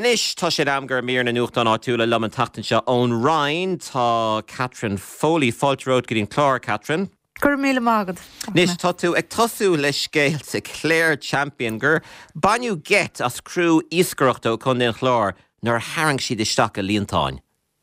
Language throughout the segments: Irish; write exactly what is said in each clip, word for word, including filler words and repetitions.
Inis tá sé amgur mír na nuachtan áitiúla le an tatan seo ón Ryan tá Catherine Foley Fault Road gydín clár, Catherine. Gur míle mágad. Nis tá tú ag tosú le scéil sa Clare Champion gur banniú get as crú íscareachtó chun den chlár nar harang siad isteach a líontáin.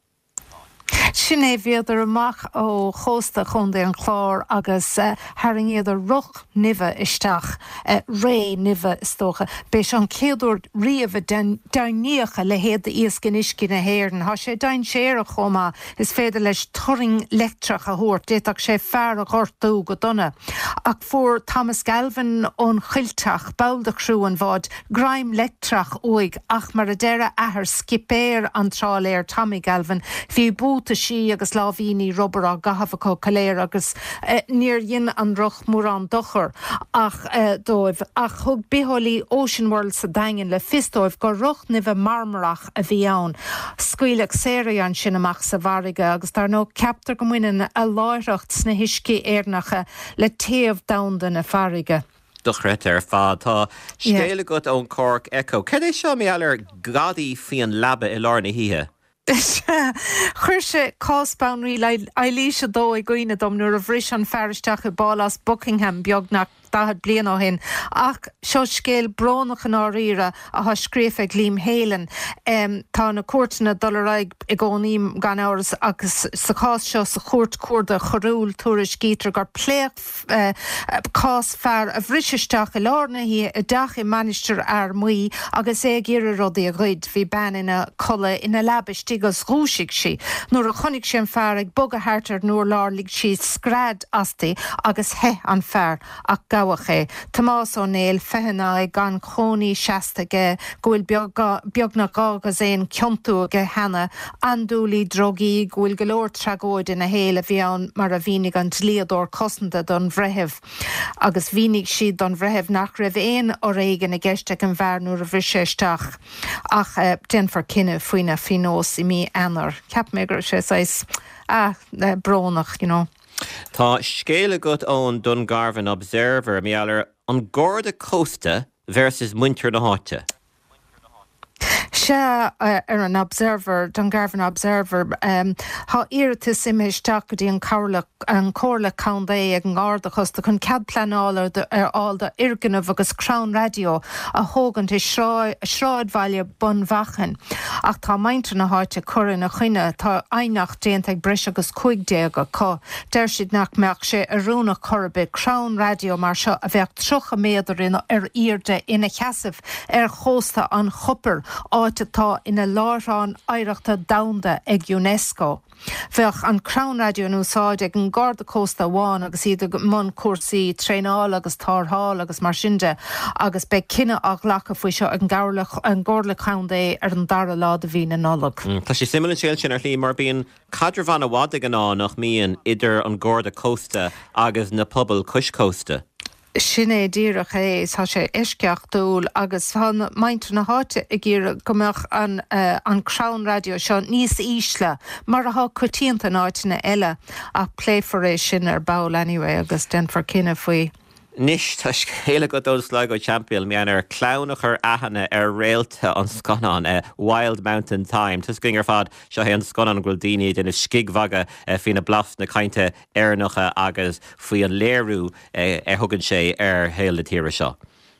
Sin é bhéidir amach ó chósta chun den chlár agus uh, haring iad a roch nive isteach uh, ré nive istócha. Bés an céadúr riamh daníocha le héad a íoscin isci na héireann. Tá sé dain séar a chomá is féidir leis turing lectrach a thuairt, déach sé fear a ghortú go donna. Ach fuór Thomas Galvin ón chilteach báildach siú an bhád graim lectrach óig ach mar a deire ahar skipéir an tráléir Tommy Galvin hí búta sí agus láhíní Robert a gahabhacó caléir agus uh, níor dhin an roch mór an dochar ach uh, dóibh ach thug bíholí Ocean World sa daingin le fistóibh go roch nibh marmarach a bhí ann. Scuileach séra an sin amach sa bharige agus dar nó ceaptar go muinean a láireacht sna hisci éarnacha le taobh damhdan a bharige. Duchret ar fád tá scéile go ón Cork Echo. Cad é seo mé ealar gadaí faoin labba i lár na híthe? Chuir sé cáspáinrí le eilíse dó i gcuoine dom nuair a bhris an fearisteach i Bálas Buckingham beagnach dahad blian ó hin ach seo scéil bránach an áíre a tha scríofa glím hélan um, tá na cuairtena doraig i gcónaím gan áras agus sa cás seo sa chuirt cuarda chorúil túris gítar gur pléach uh, cás fear a bhrisisteach i lárna hí i dach i manisteir ar muí agus é ggéire rudaí a gcuid bhí ben ina colla ina labistí agus rúsigh si nuair a chonig sin fear ag bog a hátar nuair lárlig si scrad astí agus he an fear ach gawach é. Tomás O'Neill fehanna ag gan chóní seasta ge gúil beagna gágas éon ciontú ge hena andúlí drogaí gúil golóir tragóid ina héile bhí an mar a bhínig an tliador cosanta don bhrethebh agus bhínig siad don bhrethebh nach raibh éon ó réigen na gceiste an bhar nuair a bhriséisteach ach uh, den for cinenne faoine finós i mí anar. Ceap mé gur sé sais ah, uh, bránach, you know. Tá scéile gut ón Dungarvan Observer méallar an Garda Costa versus Muintir na Háite. Se uh, ar an Observer, Dungarvan Observer, um, há iiritas imisteach go dtí an cóirla an cóirla Condé ag an Garda Costa chun cad planáil ar áilda Irganmh agus Crown Radio a thógant i sráid bhaile bunmhachan. Ach tá Muintir na Háite cuireann a chuine tá ainacht déanta ag bris agus chuig déag a có. Deir siad nach meach sé a rúna chorbe Crown Radio mar seo a bheith trocha méidir ar irde ina cheasamh ar chósta an chopper áitetá ina lárán áireachta damhda ag UNESCO. Bheach an Crown Radio núsáid ag an Garda Costa bháin agus iad mun cuasaí tréáil agus tartháil agus mar sinnde agus be cinenne ach lecha faoi seo an Garda Condé ar an dara lá a bhí na nollag. Tá sé simú séil sin ar lí mar bíon cadrabhán a bhád an ná nach mííon idir an Garda Costa agus na pobl Cuis Costa. Sin é díreach é tá sé isceach dúil agus fan Muintir na Háite i gcíre gombeach an, uh, an Crown Radio seo níos ísle mar a há cuatíanta náitina eile ach pléforéis sin ar bail anyway agus den for cinenne faoi. Nis tá scéile go dul Sligo Champion mean ar clánach ar ahanana ar réalta an scanán uh, Wild Mountain Time. Tus ging ar fad seo hé an scanán ghfuil daoine den is scigmhaga uh, fina blast na cainte airnacha agus faoi an léirú uh, ar thugann sé ar héal na tíre seo.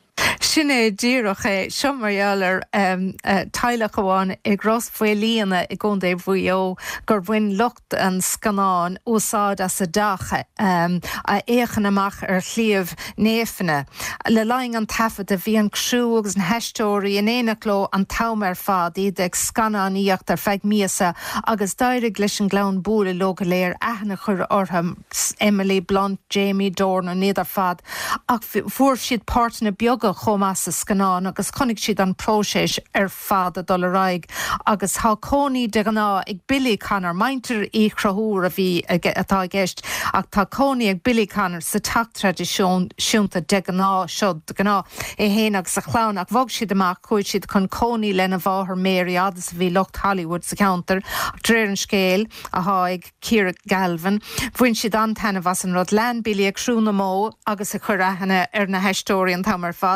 Sin é díreach é seo marheallar um, uh, teilech amháin ag Ross Fuilíana i gcóndé bhuió gur bhain lucht an scanán úsáid as a dacha um, a échan amach ar chliamh néfanna. Le laing an tafad a bhí an chrú agus an heistóirí in éanachló an tam ar fad iad ag scanán íocht ar feig míasa agus daireadh leis an glán búla lóga léir aithna chur ortham Emily Blunt, Jamie Dorn an iad ar fad ach fuair siad páirt na beaga chomá sa scanán agus chonig siad an próséis ar fad a dul raig agus há cónaí de gná ag Billy Connor Muintir í chrathúr a bhí atá gceist ach tá cónaí ag Billy Connor sa tacht tradiisiún siúnta de gná seo de gná é héanaach sa chlán ach bhog siad amach chuid siad chun cónaí lena bháthar Mary Adas a bhí Locht Hollywood sa counter ach dréir an scéil a há ag Ciara Galvin bhain siad antainna was an rud lean Billy ag shrúna mó agus a chur aithne ar na heistóirí an tamar fad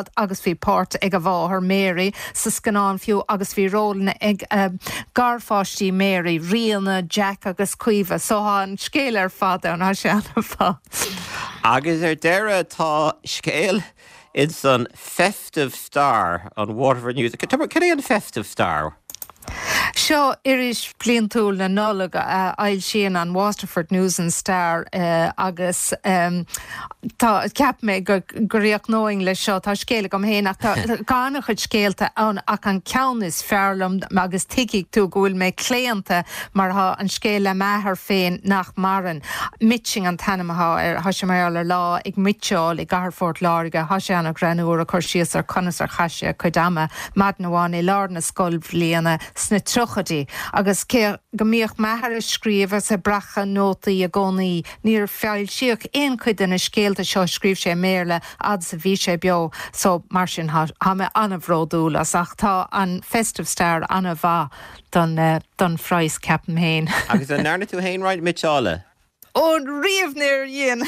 fad agus bhí páirt ag a bháthar Mary sa scanán fiú agus bhí rólanna ag uh, garfáistí Mary, rialna, Jack agus cuiomh, so há an scéal ar fad an há sé anna fá. Agus ar deire tá scéal in san Festive Star on Waterford News. Can I an Festive Star? Seo iris bliantúil na nólaga uh, ail sin an Waterford News and Star uh, agus um, tá ceap mé gur réoch nóing le seo tá scéala go héanaach tá gánach chud scéalta ann ach an ceann is fearlam agus tiigh tú gohfuil mé cléanta mar ha an scéala methar féin nach maran mitching an tanamaá ar ha sé méall ar lá ag mitseáil i Garfort láige ha sé anna granúir a chuir síos ar conas ar chaise chuidama madnaháin i lár na scoil bbliana sna trochadí agus cé gomíoch methar a scríomh sa bracha nótaí a gcónaí níor feil siach éon chuid in na scéalta seo scríomh sé méle ad sa bhí sé beo so mar sin ha me anna bhródúlas ach tá an Festive Star anna bha don, uh, don frais ceapam héin. Agus an nána tú héin ráid mitseála? Ó riamh níor dhéan.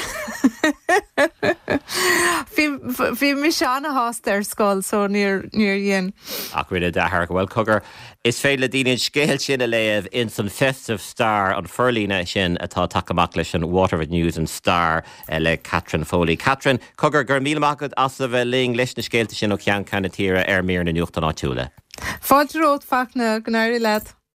Bhí mi se anna hásta ar scáil so níor dhéan. Ach rinne dethar go bhfuil cogur is féile le daoine scéal sin a léamh in san Festive Star an Furlína sin atá takeamach leis an Waterford News and Star le Catherine Foley. Catherine, cogur gur míle magad as a bheith ling leis na scéalta sin ó ceann canna tíre ar mír na nuachta náitiúla. Fáilte rót fach na gnáirí leat.